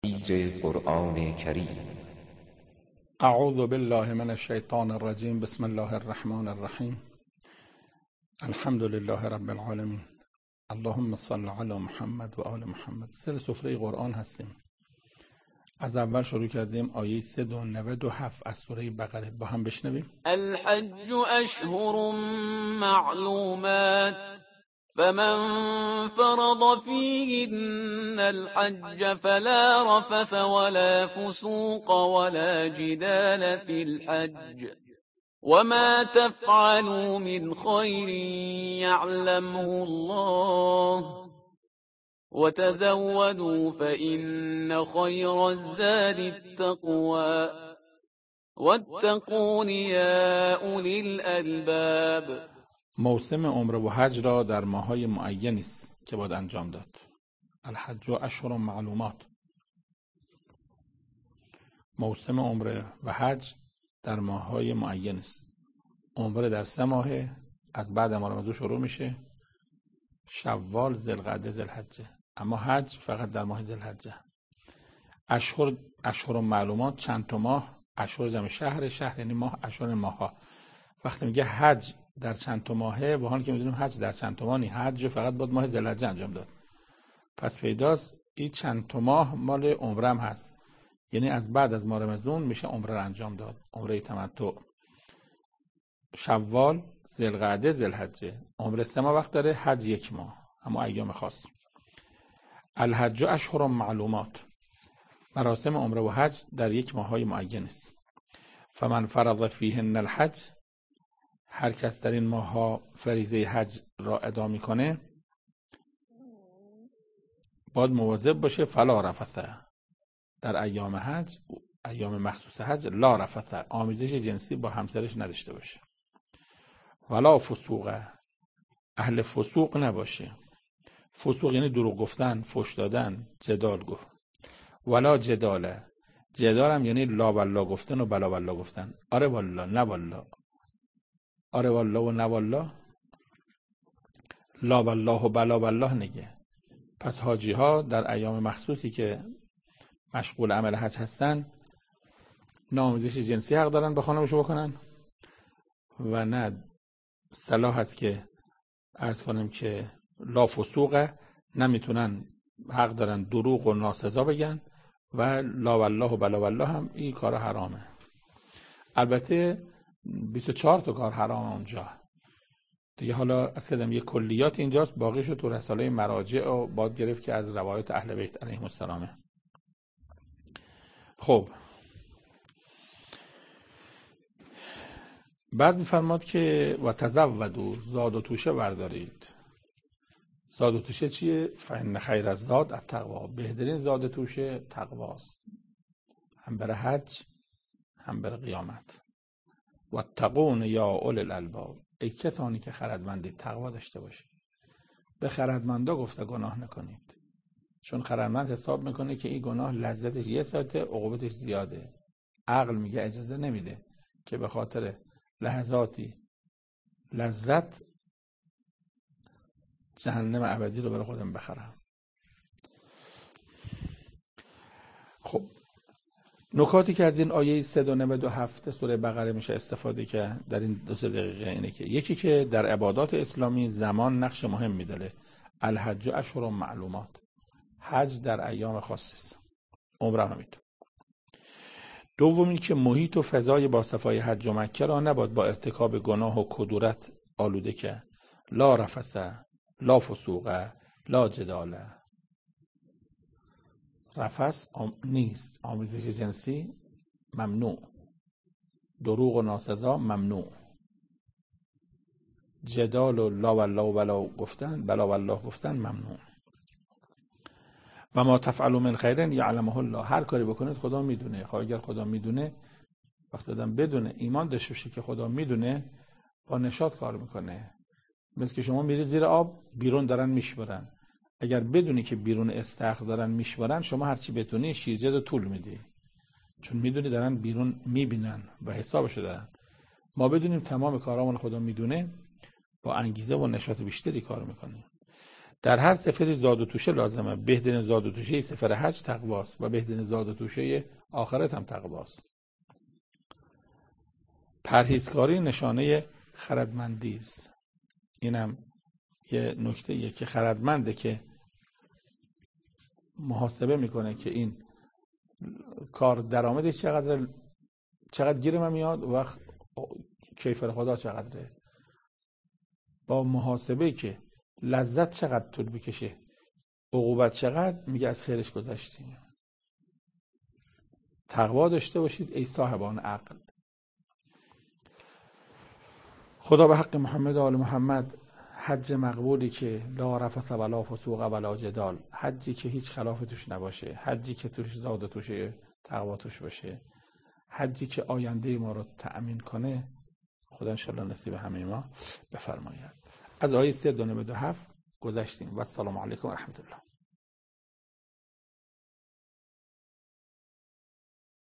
قرآن کریم. اعوذ بالله من الشیطان الرجیم. بسم الله الرحمن الرحیم. الحمد لله رب العالمین. اللهم صل علی محمد و آل محمد. سر سفره قرآن هستیم. از اول شروع کردیم آیه 397 از سوره بقره. با هم بشنویم. الحج اشهر معلومات فمن فرض فيهن الحج فلا رفث ولا فسوق ولا جدال في الحج وما تفعلوا من خير يعلمه الله وتزودوا فإن خير الزاد التقوى واتقون يا أولي الألباب. موسم عمره و حج را در ماه‌های معینی است که باید انجام داد. الحج اشهر معلومات. موسم عمره و حج در ماه‌های معین است. عمره در 3 ماه از بعد ماه رمضان شروع میشه، شوال، ذوالقعده، ذوالحجه. اما حج فقط در ماه ذوالحجه. اشهر معلومات، چند تا ماه. اشهر جمع شهر یعنی ماه، اشهر ماه‌ها. وقتی میگه حج در چند تا ماهه، با حالی که میدونیم حج در چند تا ماه نی، حج فقط باید ماه ذوالحجه انجام داد. پس پیداست این چند تا ماه مال عمره هم هست، یعنی از بعد از ماه رمضان میشه عمره رو انجام داد. عمره تمتع، شوال، ذوالقعده، ذوالحجه. عمره 3 ماه وقت داره، حج 1 ماه، اما ایام خاص. الحج اشهر معلومات. مراسم عمره و حج در 1 ماه‌های معین است. فمن فرض فیهن الحج، هر کس در این ماه‌ها فریضه حج را ادا میکنه باید مواظب باشه. فلا رفث، در ایام حج، ایام مخصوص حج، لا رفث، آمیزش جنسی با همسرش نداشته باشه. ولا فسوق، اهل فسوق نباشه. فسوق یعنی دروغ گفتن، فحش دادن، جدال گفت. ولا جدال، جدال هم یعنی لا والله گفتن و بلا والله گفتن. آره والله، نه والله. آره والله و نه والله. لا والله و بلا والله نگه. پس حاجی ها در ایام مخصوصی که مشغول عمل حج هستن، نه آمیزش جنسی حق دارن به خانمشو بکنن و نه صلاح هست که عرض کنیم که لا فسوقه، نمیتونن حق دارن دروغ و ناسزا بگن و لا والله و بلا والله هم این کار حرامه. البته 24 تا کار حرامه اونجا دیگه. حالا اصلا یه کلیات اینجاست، باقیشو تو رساله مراجع و باید گرفت که از روایات اهل بیت علیهم السلامه. خب بعد میفرماد که و تزودوا، زاد و توشه بردارید. زاد و توشه چیه؟ فإن خیر الزاد التقوا، بهترین زاد و توشه تقواست، هم برای حج هم برای قیامت. واتقون یا اول الالباب، ای کسانی که خردمندید تقوا داشته باشید. به خردمندا گفته گناه نکنید، چون خردمند حساب میکنه که این گناه لذتش 1 ساعته، عقوبتش زیاده. عقل میگه اجازه نمیده که به خاطر لحظاتی لذت جهنم ابدی رو برای خودم بخرم. خب نکاتی که از این آیه 397 سوره بقره میشه استفاده کرد در این 2 دقیقه اینه که یکی که در عبادات اسلامی زمان نقش مهم میداره. الحج اشهر معلومات، حج در ایام خاص است، عمره همینطور. دوم این که محیط و فضای با صفای حج و مکه را نباید با ارتکاب گناه و کدورت آلوده کرد. لا رفث، لا فسوق، لا جدال. رفث نیست، آمیزش جنسی ممنوع، دروغ و ناسزا ممنوع، جدال و لا والله و بلا والله گفتن ممنوع. و ما تفعلوا من خیر یعلمه الله، هر کاری بکنید خدا میدونه. خب اگر خدا میدونه، وقتی آدم بدونه ایمان داشته باشه که خدا میدونه، با نشاط کار میکنه. مثل که شما میری زیر آب، بیرون دارن میشورن، اگر بدونی که بیرون استخر دارن میشورن، شما هرچی بتونی شیرجه رو طول میدی، چون میدونی دارن بیرون میبینن و حسابشو دارن. ما بدونیم تمام کارامون خدا میدونه، با انگیزه و نشاط بیشتری کار میکنیم. در هر سفری زاد و توشه لازمه. بهترین زاد و توشه سفر حج تقواست و بهترین زاد و توشه آخرت هم تقواست. پرهیزکاری نشانه خردمندی است. اینم یه نکته‌ایه که خردمنده که محاسبه میکنه که این کار درآمدش چقدر گیر من میاد و کیفر خدا چقدره. با محاسبه که لذت چقدر طول بکشه، عقوبت چقدر، میگه از خیرش گذشتیم. تقوا داشته باشید ای صاحبان عقل. خدا به حق محمد و آل محمد حج مقبولی که لا رفث ولا فسوق ولا جدال، حجی که هیچ خلافی توش نباشه، حجی که توش زاد و توشه تقوا توش باشه، حجی که آینده ما رو تأمین کنه، خدا انشاءالله نصیب همه ما بفرماید. از آیه 3:2-7 گذشتیم و السلام علیکم و رحمت الله.